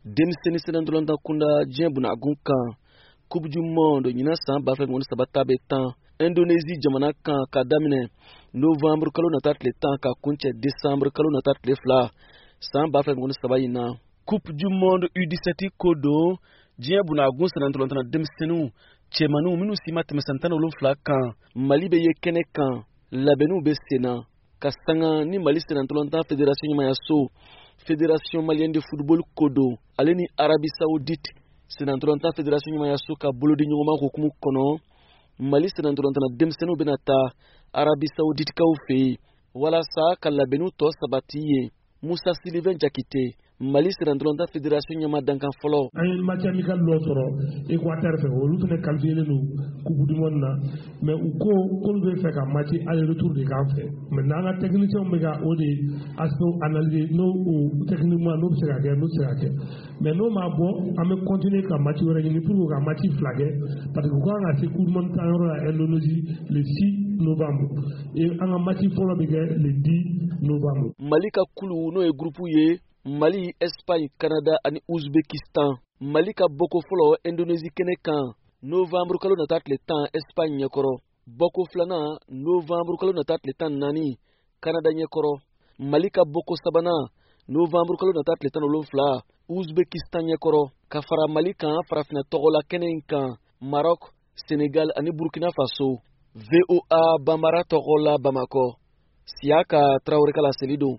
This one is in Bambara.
Denmisɛnnin senandolanta kunda diɲɛ bunakun kan Coupe du Monde ɲina san 2013 bɛ tan Indonésie jamana kan ka daminɛ Novembre kalo nata tile 10 ka kuncɛ Décembre kalo nata tile 2 san 2013 in na. Coupe du Monde U17 ko don diɲɛ bunakun senandolantana denmisɛnninw cɛmaninw minnu si ma tɛmɛ san 17 kan Mali bɛ ye kɛnɛ kan labɛnniw bɛ sen na ka sanga ni Mali senandolanta fédération ɲɛmayaso Fédération Malienne de Football ko don ale ni Arabie Saoudite senandolanta fédération ɲɛmayaso ka bolodi ɲɔgɔnma hukumu kɔnɔ Mali senandolantana denmisɛnninw bɛna taa Arabie Saoudite kaw fɛ yen walasa ka labɛnniw tɔ sabati yen. Musa Sylvain Jakite Mali senandolanta fédération ɲɛma dankan fɔlɔ. An ye match amical dɔ sɔrɔ Équateur fɛ olu fana qualifié don Coupe du Monde na mais u ko k'olu bɛ fɛ ka match aller retour de k'an fɛ maintenant an ka technicien bɛ ka o de aspect analyser n'o techniquement n'o bɛ se ka kɛ n'o tɛ se ka kɛ mais n'o ma bɔ an bɛ continuer ka match wɛrɛ ɲini pour ka match fila kɛ parce que u kan ka se Coupe du Monde tan yɔrɔ la Indonésie le 6 novembre et an ka match fɔlɔ bɛ kɛ le 10 novembre. Mali ka kulu n'o ye groupe ye Mali, Espagne, Canada ani Uzbekistan. Mali ka bɔko fɔlɔ Indonésie kɛnɛ kan Novembre kalo nata tile 10 Espagne ɲɛkɔrɔ. Bɔko filanan Novembre kalo nata tile 14 Canada ɲɛkɔrɔ. Mali ka bɔko sabanan Novembre kalo nata tile 17 Uzbekistan ɲɛkɔrɔ. Ka fara Mali kan farafinna tɔgɔla kɛnɛ in kan Maroc, Sénégal ani Burkina Faso. VOA Bambara tɔgɔla Bamakɔ. Siaka Traoré Kala Selido.